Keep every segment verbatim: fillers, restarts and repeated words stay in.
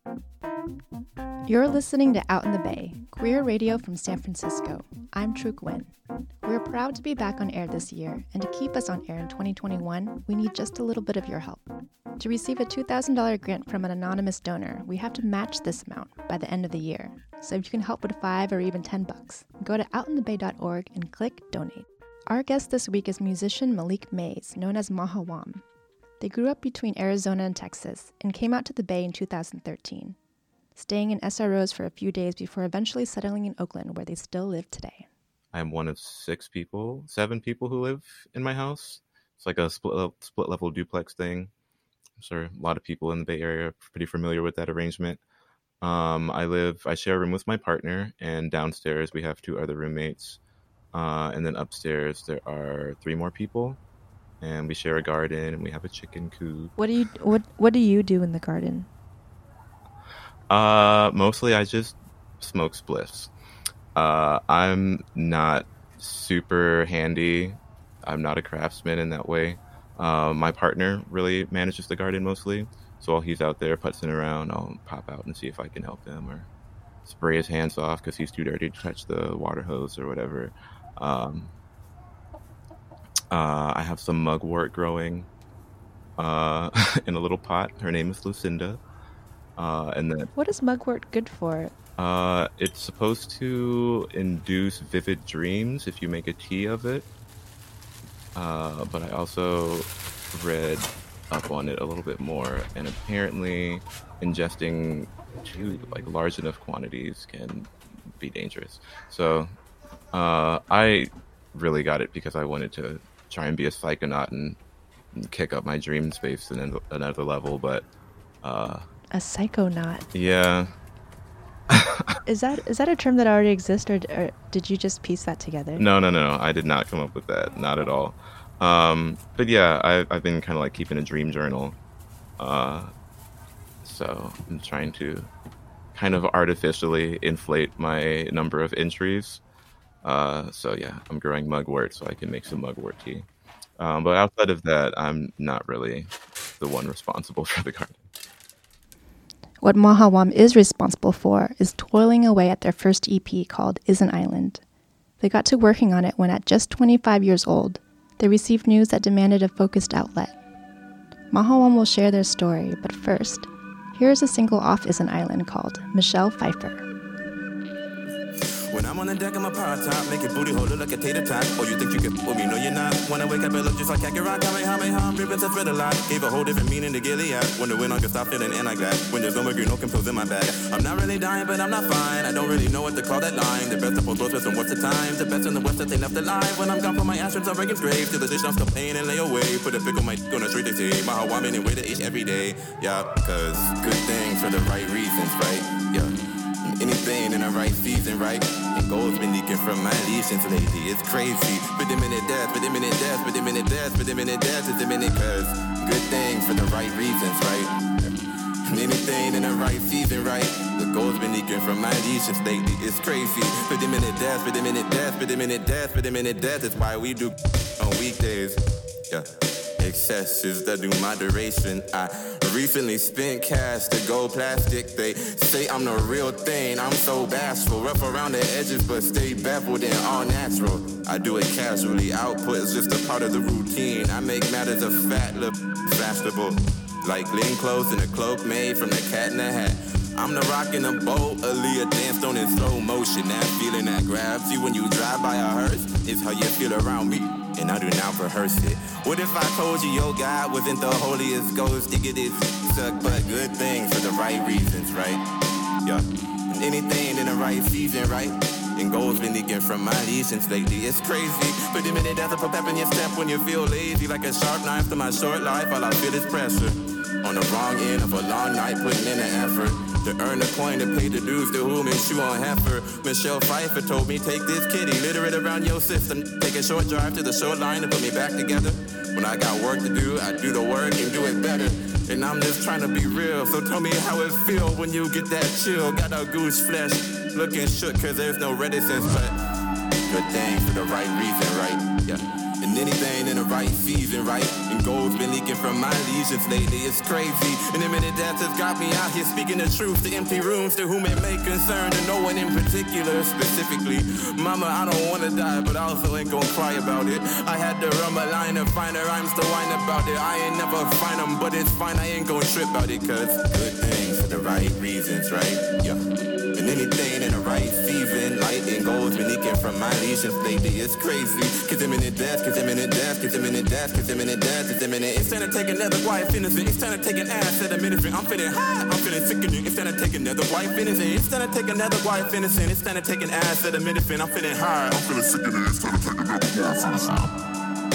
You're listening to Out in the Bay, queer radio from San Francisco. I'm Truk Nguyen. We're proud to be back on air this year, and to keep us on air in twenty twenty-one, we need just a little bit of your help. To receive a two thousand dollars grant from an anonymous donor, we have to match this amount by the end of the year. So if you can help with five or even ten bucks, go to out in the bay dot org and click Donate. Our guest this week is musician Malik Mays, known as Mahawam. They grew up between Arizona and Texas and came out to the Bay in two thousand thirteen, staying in S R Os for a few days before eventually settling in Oakland, where they still live today. I'm one of six people, seven people who live in my house. It's like a split, split level duplex thing. I'm sure a lot of people in the Bay Area are pretty familiar with that arrangement. Um, I live, I share a room with my partner, and downstairs we have two other roommates. Uh, and then upstairs there are three more people, and we share a garden, and we have a chicken coop. What do you what What do you do in the garden? Uh, mostly I just smoke spliffs. Uh, I'm not super handy. I'm not a craftsman in that way. Uh, my partner really manages the garden mostly. So while he's out there putzing around, I'll pop out and see if I can help him or spray his hands off because he's too dirty to touch the water hose or whatever. Um, uh, I have some mugwort growing uh, in a little pot. Her name is Lucinda. Uh, and then, what is mugwort good for? Uh, it's supposed to induce vivid dreams if you make a tea of it. Uh, but I also read up on it a little bit more, and apparently ingesting too like large enough quantities can be dangerous. So uh, I really got it because I wanted to try and be a psychonaut and kick up my dream space to another level, but uh, a psychonaut. Yeah. Is that is that a term that already exists, or, or did you just piece that together? No, no, no. I did not come up with that. Not at all. Um, but yeah, I, I've been kind of like keeping a dream journal. Uh, so I'm trying to kind of artificially inflate my number of entries. Uh, so yeah, I'm growing mugwort so I can make some mugwort tea. Um, but outside of that, I'm not really the one responsible for the garden. What Mahawam is responsible for is toiling away at their first E P called Is an Island. They got to working on it when at just twenty-five years old, they received news that demanded a focused outlet. Mahawam will share their story, but first, here is a single off Is an Island called Michelle Pfeiffer. When I'm on the deck, I'm a power top, making booty hold it like a tater tot. Oh, you think you can fool me? No, you're not. When I wake up, it looks just like Kakarot. Kamehameha, I'm ripping to thread a lot. Gave a whole different meaning to Gilead. When the wind on can stop feeling anti-glad. When there's no more green, no pills in my bag. I'm not really dying, but I'm not fine. I don't really know what to call that line. The best of both worlds, and what's the time? The best in the west that they left alive. When I'm gone from my ashes, I'm breaking grave. To the dish, I'm still paying and lay away. Put a pick on my on the street, they say. My how I'm in and way to eat every day. Yeah, cause good things for the right reasons, right? Yeah. Anything in the right season, right? And gold's been leaking from my lesions lately. It's crazy. But them in the death, but them in the death, but them in the death, but them in the death, is them in it, cause good things for the right reasons, right? And anything in the right season, right? The gold's been leaking from my lesions lately. It's crazy. But them in the death, but them in the death, but them in the death, but them in the death. That's why we do on weekdays. Yeah. Excesses that do moderation. I recently spent cash to go plastic. They say I'm the real thing. I'm so bashful, rough around the edges, but stay baffled and all natural. I do it casually. Output is just a part of the routine. I make matters of fat look fashionable, like lean clothes and a cloak made from the cat in the hat. I'm the rock in the boat, Aaliyah danced on in slow motion. That feeling that grabs you when you drive by a hearse is how you feel around me, and I do not rehearse it. What if I told you your God wasn't the holiest ghost? You get it suck, but good things for the right reasons, right? Yeah, and anything in the right season, right? And gold's been leaking from my lesions lately. It's crazy, but the minute that's a pop up in your step when you feel lazy, like a sharp knife to my short life. All I feel is pressure on the wrong end of a long night, putting in an effort to earn a coin to pay the dues to whom and shoe on heifer. Michelle Pfeiffer told me, take this kitty, litter it around your system. Take a short drive to the shoreline and put me back together. When I got work to do, I do the work and do it better. And I'm just trying to be real, so tell me how it feel when you get that chill. Got a goose flesh, looking shook cause there's no reticence, but good thing for the right reason, right? Yeah. And anything in the right season, right? And Gold's been leaking from my lesions lately, it's crazy. And the minute death has got me out here speaking the truth to empty rooms to whom it may concern, to no one in particular, specifically. Mama, I don't wanna die, but I also ain't gonna cry about it. I had to run my line and find the rhymes to whine about it. I ain't never find them, but it's fine, I ain't gonna trip about it, cause good things for the right reasons, right? Yeah. And anything in the right season, light and gold's been leaking from my lesions lately, it's crazy. Cause I'm in the death, cause I'm in the death, cause I'm in the death, cause I'm in the death, cause I'm in it. It's time to take another quiet innocent. It's time to take an ass at a minute. I'm feeling high, I'm feeling sickening. It's time to take another quiet innocent. It's time to take another quiet innocent. It's time to take an ass at a minute. I'm feeling high, I'm feeling sickening. It's time to take another quiet innocent.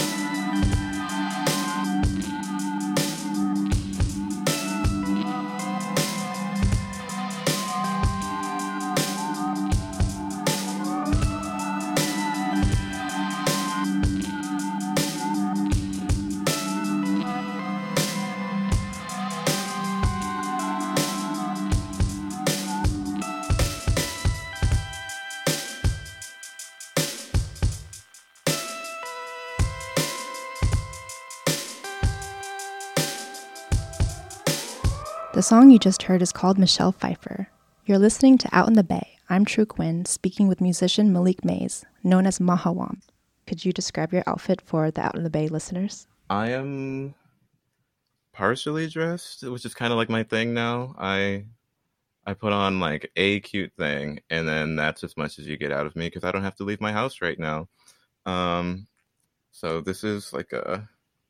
The song you just heard is called Michelle Pfeiffer. You're listening to Out in the Bay. I'm True Quinn, speaking with musician Malik Mays, known as Mahawam. Could you describe your outfit for the Out in the Bay listeners? I am partially dressed, which is kind of like my thing now. I I put on like a cute thing, and then that's as much as you get out of me because I don't have to leave my house right now. Um, so this is like a,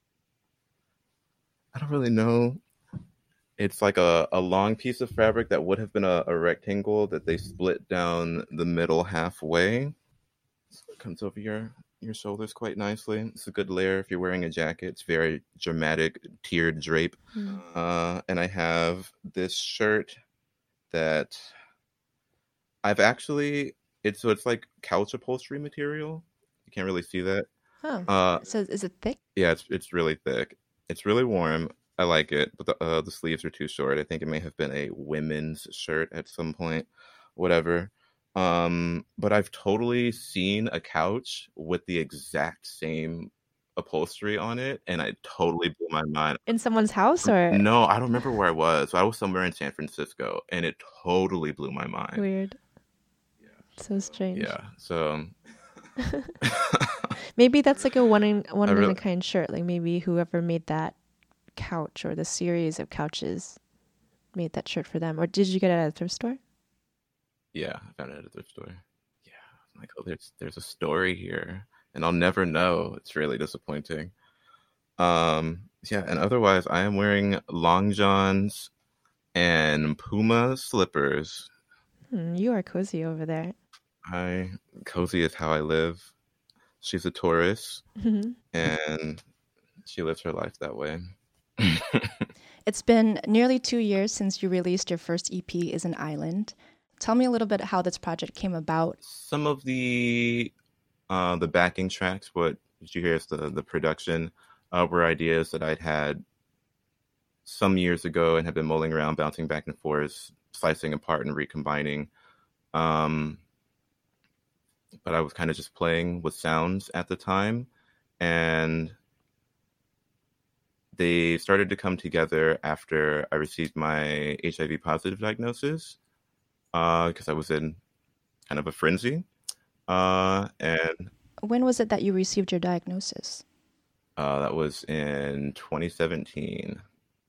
I don't really know. It's like a, a long piece of fabric that would have been a, a rectangle that they split down the middle halfway. So it comes over your, your shoulders quite nicely. It's a good layer if you're wearing a jacket. It's very dramatic, tiered drape. Mm. Uh, and I have this shirt that I've actually, it's so it's like couch upholstery material. You can't really see that. Oh, uh, so is it thick? Yeah, it's it's really thick. It's really warm. I like it, but the uh, the sleeves are too short. I think it may have been a women's shirt at some point, whatever. Um, but I've totally seen a couch with the exact same upholstery on it, and it totally blew my mind. In someone's house, or? No, I don't remember where I was. I was somewhere in San Francisco, and it totally blew my mind. Weird. Yeah. So strange. Yeah, so... Maybe that's like a one in, one really... in a kind shirt. Like maybe whoever made that couch or the series of couches made that shirt for them. Or did you get it at a thrift store? Yeah, I found it at a thrift store. Yeah, I'm like, oh, there's there's a story here, and I'll never know. It's really disappointing. Um, yeah, and otherwise, I am wearing long johns and Puma slippers. Hmm, you are cozy over there. I cozy is how I live. She's a Taurus, mm-hmm. and she lives her life that way. It's been nearly two years since you released your first E P, Is an Island. Tell me a little bit how this project came about. Some of the uh, the backing tracks, what you hear is the, the production, uh, were ideas that I'd had some years ago and have been mulling around, bouncing back and forth, slicing apart and recombining. Um, but I was kind of just playing with sounds at the time, and they started to come together after I received my H I V positive diagnosis, because uh, I was in kind of a frenzy. Uh, and when was it that you received your diagnosis? Uh, that was in twenty seventeen.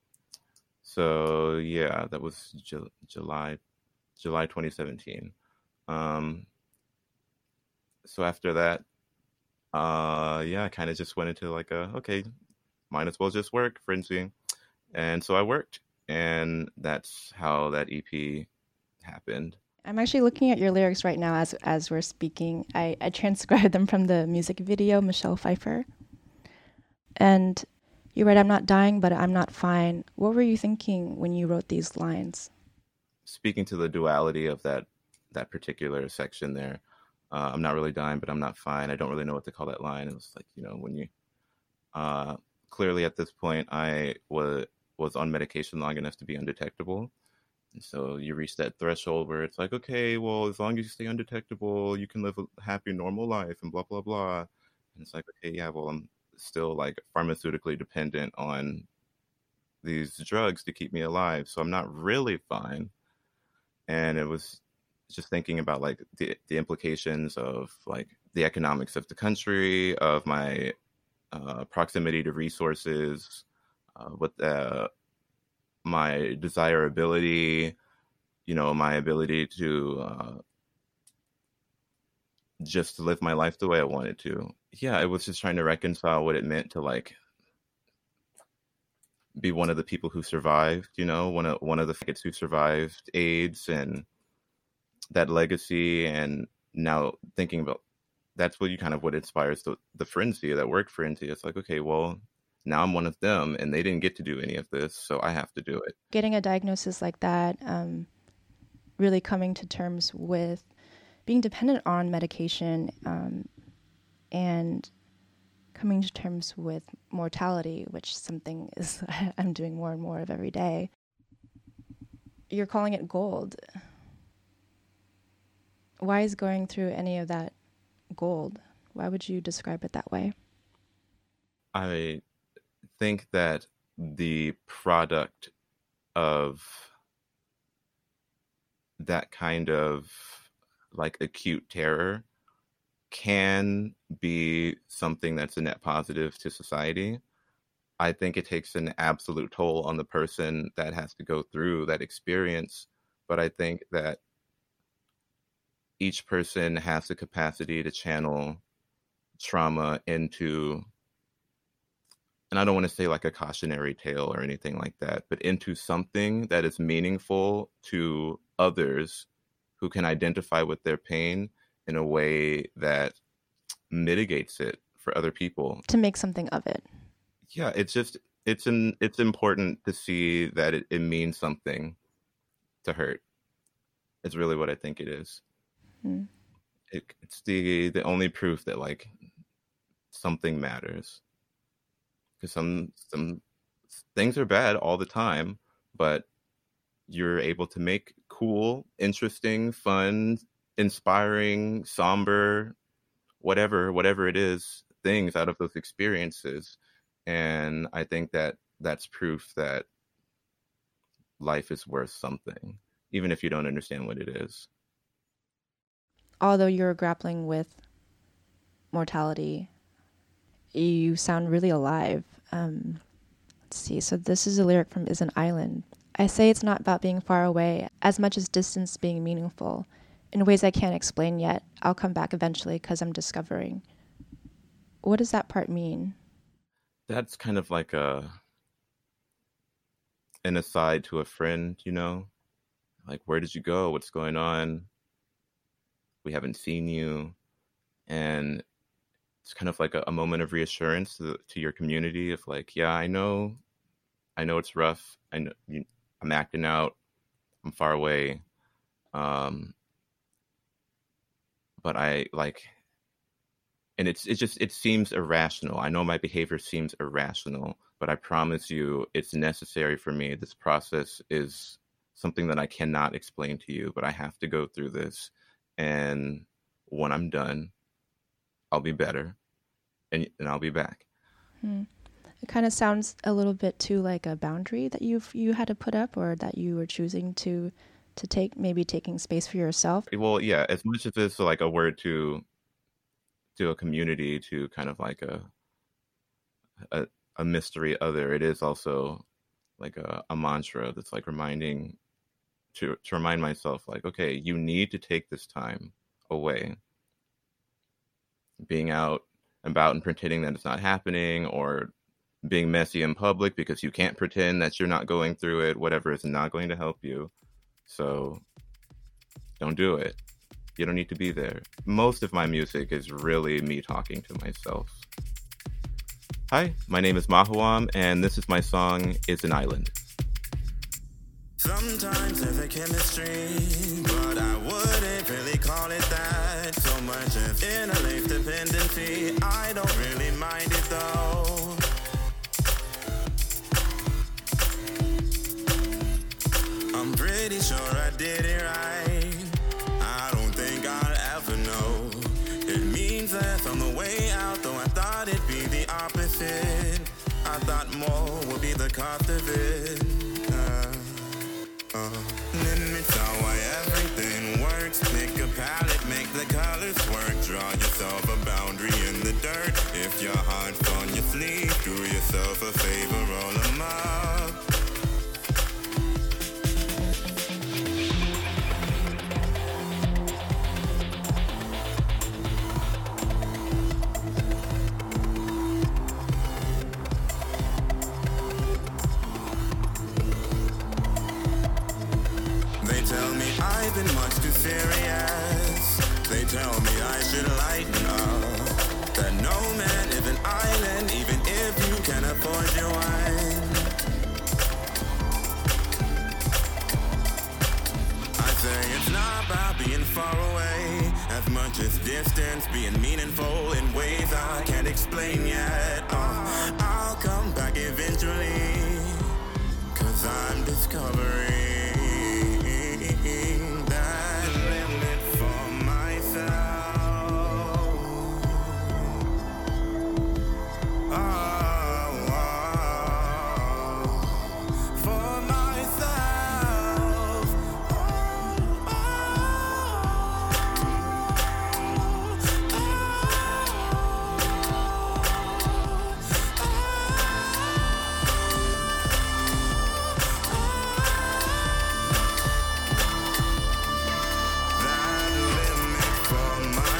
So yeah, that was Ju- July, July twenty seventeen. Um, so after that, uh, yeah, I kind of just went into like a, okay, might as well just work, frenzy. And so I worked, and that's how that E P happened. I'm actually looking at your lyrics right now as as we're speaking. I, I transcribed them from the music video, Michelle Pfeiffer. And you write, I'm not dying, but I'm not fine. What were you thinking when you wrote these lines? Speaking to the duality of that that particular section there, uh, I'm not really dying, but I'm not fine. I don't really know what to call that line. It was like, you know, when you... Uh, clearly at this point, I was, was on medication long enough to be undetectable. And so you reach that threshold where it's like, okay, well, as long as you stay undetectable, you can live a happy, normal life and blah, blah, blah. And it's like, okay, yeah, well, I'm still like pharmaceutically dependent on these drugs to keep me alive. So I'm not really fine. And it was just thinking about like the, the implications of like the economics of the country, of my uh, proximity to resources, uh, what the, my desirability, you know, my ability to uh, just live my life the way I wanted to. Yeah, I was just trying to reconcile what it meant to like be one of the people who survived, you know, one of one of the kids who survived AIDS and that legacy. And now thinking about that's what you kind of what inspires the, the frenzy, that work frenzy. It's like, okay, well, now I'm one of them and they didn't get to do any of this, so I have to do it. Getting a diagnosis like that, um, really coming to terms with being dependent on medication, um, and coming to terms with mortality, which something is I'm doing more and more of every day. You're calling it gold. Why is going through any of that gold? Why would you describe it that way? I think that the product of that kind of like acute terror can be something that's a net positive to society. I think it takes an absolute toll on the person that has to go through that experience, but I think that each person has the capacity to channel trauma into, and I don't want to say like a cautionary tale or anything like that, but into something that is meaningful to others who can identify with their pain in a way that mitigates it for other people. To make something of it. Yeah, it's just, it's an, it's important to see that it, it means something to hurt. It's really what I think it is. Hmm. It, it's the the only proof that like something matters. Because some some things are bad all the time, but you're able to make cool, interesting, fun, inspiring, somber, whatever, whatever it is, things out of those experiences. And I think that that's proof that life is worth something, even if you don't understand what it is. Although you're grappling with mortality, you sound really alive. Um, let's see. So this is a lyric from Is an Island. I say it's not about being far away as much as distance being meaningful. In ways I can't explain yet. I'll come back eventually because I'm discovering. What does that part mean? That's kind of like a an aside to a friend, you know? Like, where did you go? What's going on? We haven't seen you. And it's kind of like a, a moment of reassurance to, the, to your community of like, yeah, I know, I know it's rough. I know you, I'm acting out. I'm far away. Um, but I like, and it's, it just, it seems irrational. I know my behavior seems irrational, but I promise you it's necessary for me. This process is something that I cannot explain to you, but I have to go through this. And when I'm done, I'll be better and, and I'll be back. Hmm. It kind of sounds a little bit too like a boundary that you've you had to put up, or that you were choosing to to take, maybe taking space for yourself. Well, yeah, as much as it's like a word to to a community, to kind of like a a, a mystery other, it is also like a, a mantra that's like reminding to to remind myself like, okay, you need to take this time away. Being out and about and pretending that it's not happening, or being messy in public because you can't pretend that you're not going through it, whatever, is not going to help you. So don't do it. You don't need to be there. Most of my music is really me talking to myself. Hi, my name is Mahuam, and this is my song, Is an Island. Sometimes there's a chemistry, but I wouldn't really call it that. So much of interlinked dependency, I don't really mind it though. I'm pretty sure I did it right. I don't think I'll ever know. It means that on the way out, though I thought it'd be the opposite. cost of it. Uh, uh. Limits are why everything works. Pick a palette, make the colors work. Draw yourself a boundary in the dirt. If your heart's on your sleeve, do yourself a favor, roll 'em up. They tell me I've been much too serious. They tell me I should lighten up. That no man is an island, even if you can afford your wine. I say it's not about being far away, as much as distance being meaningful in ways I can't explain yet. Uh, I'll come back eventually, cause I'm discovering that limit for myself. Oh, oh, for myself. Oh, oh, that limit for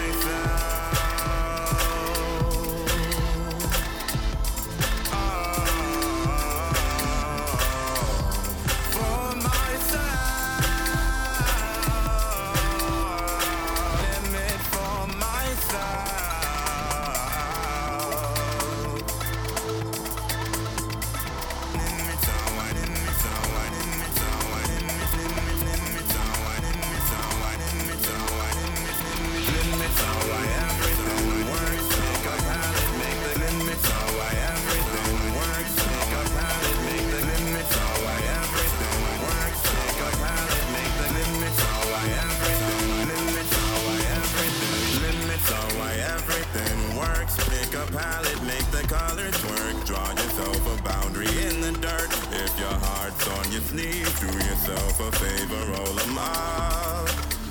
palette, make the colors work. Draw yourself a boundary in the dirt. If your heart's on your sleeve, do yourself a favor, roll 'em up.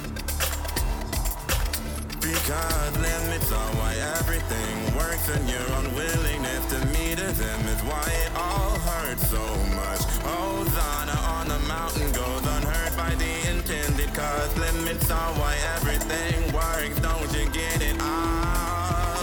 Because limits are why everything works, and your unwillingness to meet them is why it all hurts so much. Hosanna on the mountain goes unheard by the intended, cause limits are why everything works. Don't you get it? Ah.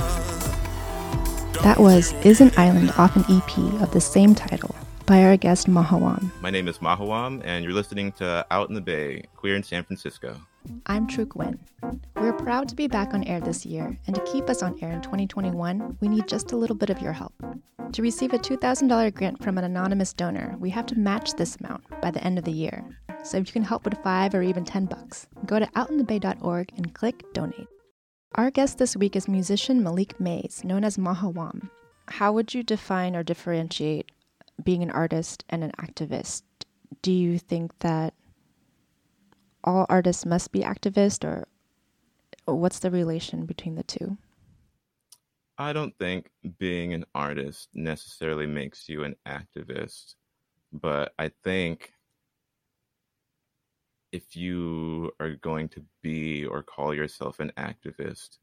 That was Is an Island off an E P of the same title by our guest Mahawam. My name is Mahawam, and you're listening to Out in the Bay, Queer in San Francisco. I'm Truk Nguyen. We're proud to be back on air this year, and to keep us on air in twenty twenty-one, we need just a little bit of your help. To receive a two thousand dollars grant from an anonymous donor, we have to match this amount by the end of the year. So if you can help with five or even ten bucks, go to out in the bay dot org and click donate. Our guest this week is musician Malik Mays, known as Mahawam. How would you define or differentiate being an artist and an activist? Do you think that all artists must be activists, or what's the relation between the two? I don't think being an artist necessarily makes you an activist, but I think if you are going to be or call yourself an activist,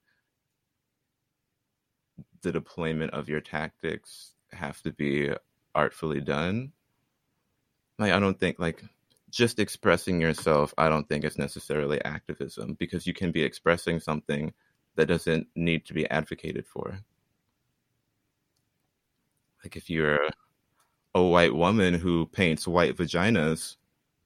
the deployment of your tactics have to be artfully done. Like, I don't think, like, just expressing yourself, I don't think it's necessarily activism, because you can be expressing something that doesn't need to be advocated for. Like, if you're a white woman who paints white vaginas,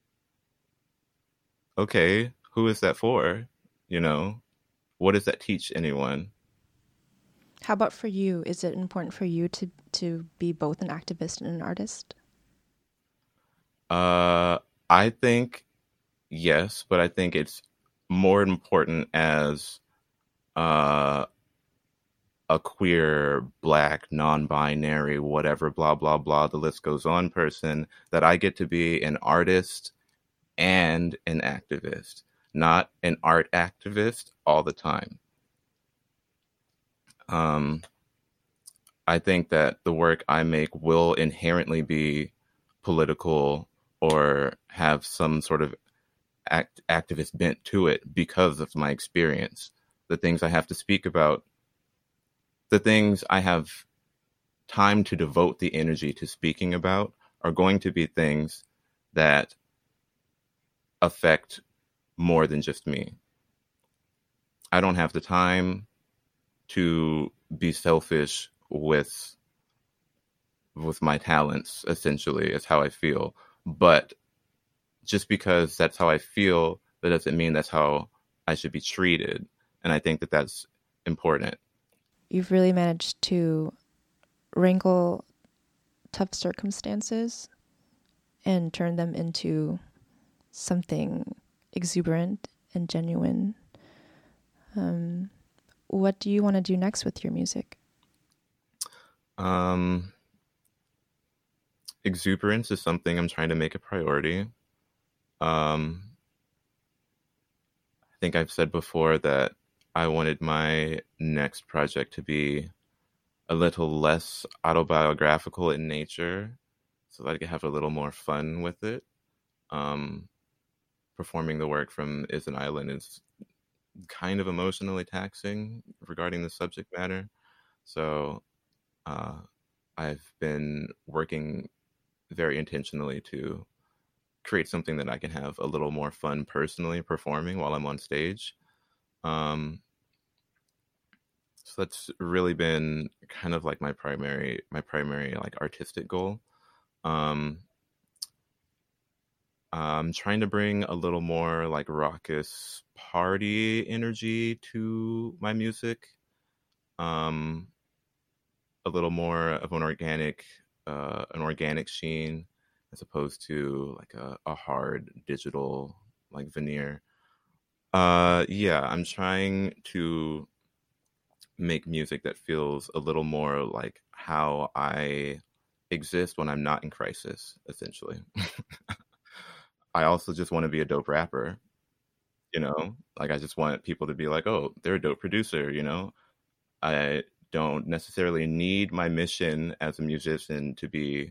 okay, who is that for? You know, what does that teach anyone? How about for you? Is it important for you to, to be both an activist and an artist? Uh, I think yes, but I think it's more important as uh, a queer, black, non-binary, whatever, blah, blah, blah, the list goes on person, that I get to be an artist and an activist, not an art activist all the time. Um, I think that the work I make will inherently be political or have some sort of act, activist bent to it because of my experience. The things I have to speak about, the things I have time to devote the energy to speaking about are going to be things that affect more than just me. I don't have the time to be selfish with with my talents, essentially, is how I feel. But just because that's how I feel, that doesn't mean that's how I should be treated. And I think that that's important. You've really managed to wrangle tough circumstances and turn them into something exuberant and genuine. Um, what do you want to do next with your music? Um, exuberance is something I'm trying to make a priority. Um, I think I've said before that I wanted my next project to be a little less autobiographical in nature so that I could have a little more fun with it. Um, performing the work from Is an Island is kind of emotionally taxing regarding the subject matter. So uh, I've been working very intentionally to create something that I can have a little more fun personally performing while I'm on stage. Um, so that's really been kind of like my primary, my primary like artistic goal. Um, I'm trying to bring a little more like raucous party energy to my music. Um, a little more of an organic, uh, an organic sheen as opposed to like a, a hard digital like veneer. Uh, yeah, I'm trying to make music that feels a little more like how I exist when I'm not in crisis, essentially. I also just want to be a dope rapper, you know? Like, I just want people to be like, oh, they're a dope producer, you know? I don't necessarily need my mission as a musician to be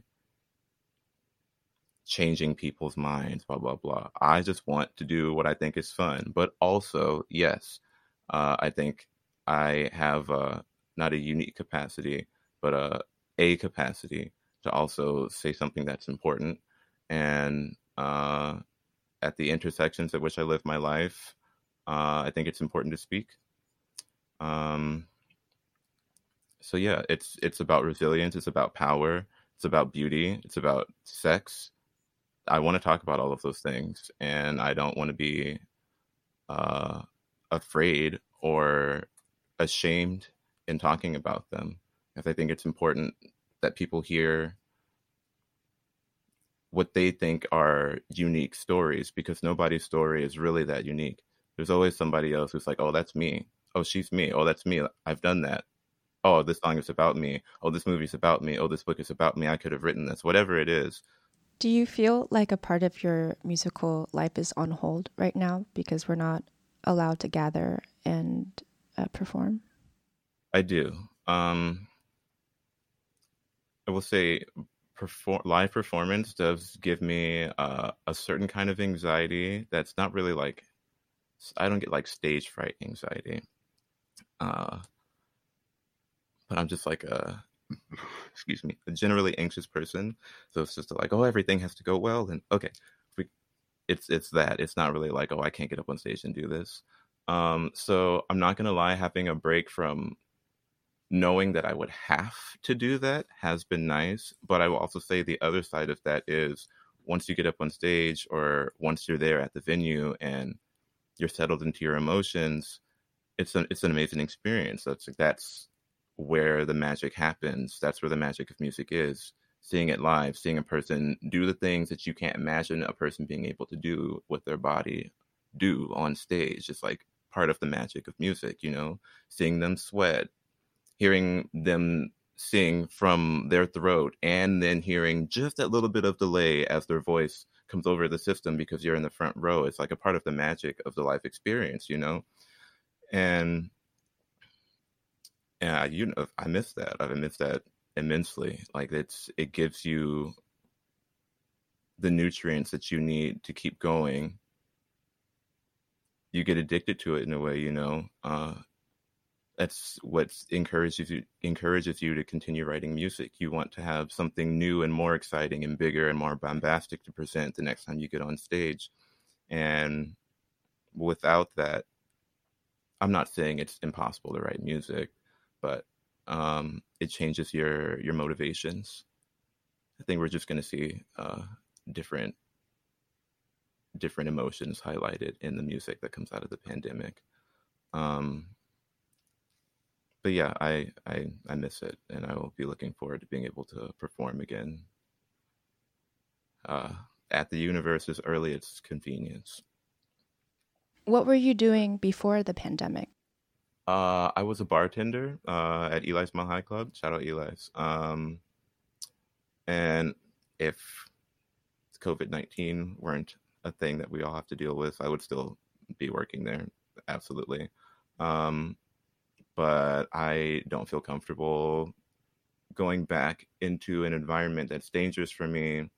changing people's minds, blah, blah, blah. I just want to do what I think is fun. But also, yes, uh, I think I have uh, not a unique capacity, but a, a capacity to also say something that's important. And uh, at the intersections at which I live my life, uh, I think it's important to speak. Um, so yeah, it's it's about resilience. It's about power. It's about beauty. It's about sex. I want to talk about all of those things, and I don't want to be uh, afraid or ashamed in talking about them. Because I think it's important that people hear what they think are unique stories, because nobody's story is really that unique. There's always somebody else who's like, oh, that's me. Oh, she's me. Oh, that's me. I've done that. Oh, this song is about me. Oh, this movie's about me. Oh, this book is about me. I could have written this. Whatever it is. Do you feel like a part of your musical life is on hold right now because we're not allowed to gather and uh, perform? I do. Um, I will say perform- live performance does give me uh, a certain kind of anxiety that's not really like, I don't get like stage fright anxiety. Uh, but I'm just like a, excuse me, a generally anxious person. So it's just like, oh, everything has to go well. And okay, we, it's it's that. It's not really like, oh, I can't get up on stage and do this. Um, so I'm not going to lie, having a break from knowing that I would have to do that has been nice. But I will also say the other side of that is once you get up on stage or once you're there at the venue and you're settled into your emotions, it's an, it's an amazing experience. That's that's where the magic happens. That's where the magic of music is. Seeing it live, seeing a person do the things that you can't imagine a person being able to do with their body do on stage. It's like part of the magic of music, you know, seeing them sweat, hearing them sing from their throat, and then hearing just that little bit of delay as their voice comes over the system because you're in the front row. It's like a part of the magic of the life experience, you know? And yeah, you know, I miss that. I miss that immensely. Like it's, it gives you the nutrients that you need to keep going, you get addicted to it in a way, you know. Uh, that's what encourages you encourages you to continue writing music. You want to have something new and more exciting and bigger and more bombastic to present the next time you get on stage. And without that, I'm not saying it's impossible to write music, but um, it changes your your motivations. I think we're just going to see uh, different different emotions highlighted in the music that comes out of the pandemic. Um, but yeah, I, I I miss it, and I will be looking forward to being able to perform again uh, at the universe's earliest convenience. What were you doing before the pandemic? Uh, I was a bartender uh, at Eli's Mile High Club. Shout out Eli's. Um, and if COVID nineteen weren't a thing that we all have to deal with, I would still be working there. Absolutely. Um, but I don't feel comfortable going back into an environment that's dangerous for me,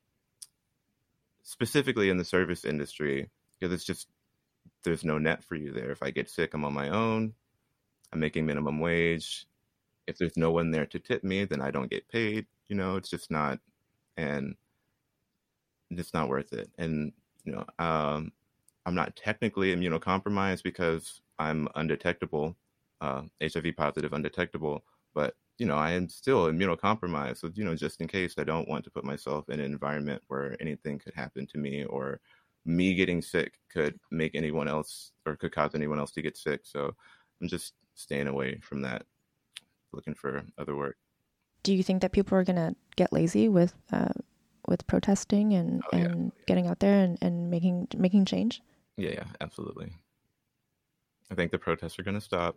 specifically in the service industry, because it's just, there's no net for you there. If I get sick, I'm on my own. I'm making minimum wage. If there's no one there to tip me, then I don't get paid. You know, it's just not, and it's not worth it. And, you know, um, I'm not technically immunocompromised because I'm undetectable, uh, H I V positive, undetectable, but, you know, I am still immunocompromised. So, you know, just in case, I don't want to put myself in an environment where anything could happen to me, or me getting sick could make anyone else, or could cause anyone else to get sick. So I'm just staying away from that, looking for other work. Do you think that people are going to get lazy with uh, with protesting and, Oh, yeah. and getting out there and, and making making change? Yeah, yeah, absolutely. I think the protests are going to stop.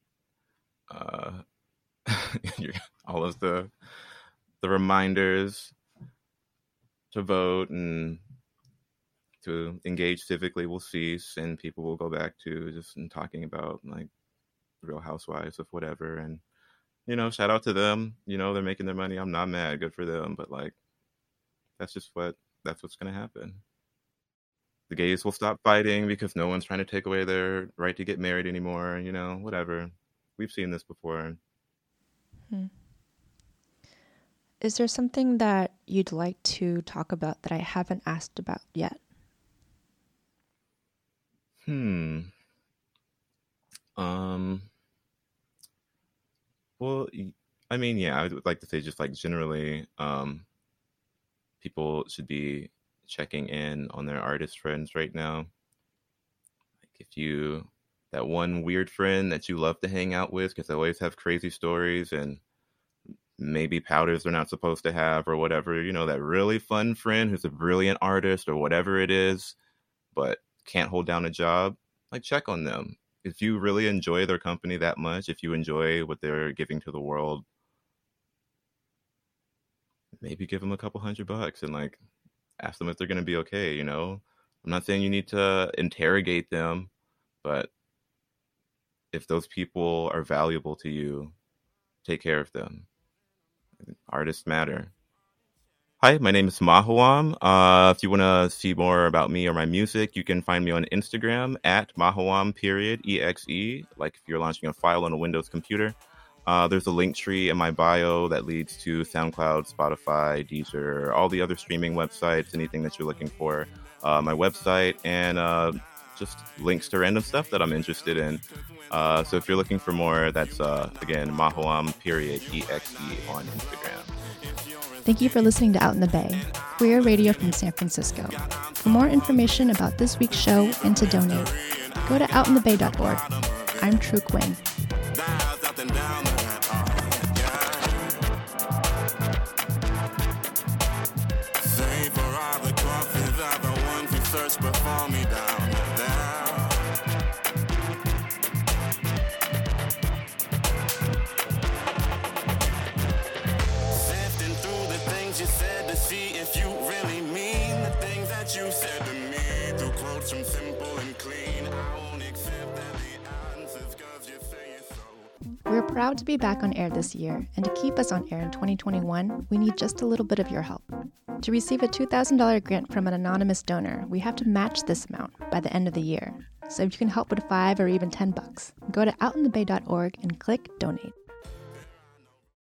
Uh, all of the the reminders to vote and to engage civically will cease, and people will go back to just talking about like Real Housewives of whatever. And, you know, shout out to them. You know, they're making their money. I'm not mad. Good for them. But like, that's just what that's what's going to happen. The gays will stop fighting because no one's trying to take away their right to get married anymore. You know, whatever. We've seen this before. Hmm. Is there something that you'd like to talk about that I haven't asked about yet? Hmm. Um. Well, I mean, yeah, I would like to say just like generally, um, people should be checking in on their artist friends right now. Like if you, that one weird friend that you love to hang out with because they always have crazy stories and maybe powders they're not supposed to have or whatever, you know, that really fun friend who's a brilliant artist or whatever it is, but can't hold down a job, like check on them. If you really enjoy their company that much, if you enjoy what they're giving to the world, maybe give them a couple hundred bucks and like ask them if they're going to be okay. You know, I'm not saying you need to interrogate them, but if those people are valuable to you, take care of them. Artists matter. Hi, my name is Mahawam. Uh, if you want to see more about me or my music, you can find me on Instagram at Mahawam period E X E, like if you're launching a file on a Windows computer. Uh, there's a link tree in my bio that leads to SoundCloud, Spotify, Deezer, all the other streaming websites, anything that you're looking for. Uh, my website, and uh, just links to random stuff that I'm interested in. Uh, so if you're looking for more, that's, uh, again, Mahawam period E X E on Instagram. Thank you for listening to Out in the Bay, queer radio from San Francisco. For more information about this week's show and to donate, go to out in the bay dot org. I'm True Quinn. Before me down there. Sifting through the things you said to see if you really mean the things that you said to me. Through quotes from Simple and Clean, I won't accept that the answers 'cause you say it's so. We're proud to be back on air this year, and to keep us on air in twenty twenty-one, we need just a little bit of your help. To receive a two thousand dollars grant from an anonymous donor, we have to match this amount by the end of the year. So if you can help with five or even ten bucks, go to out in the bay dot org and click donate.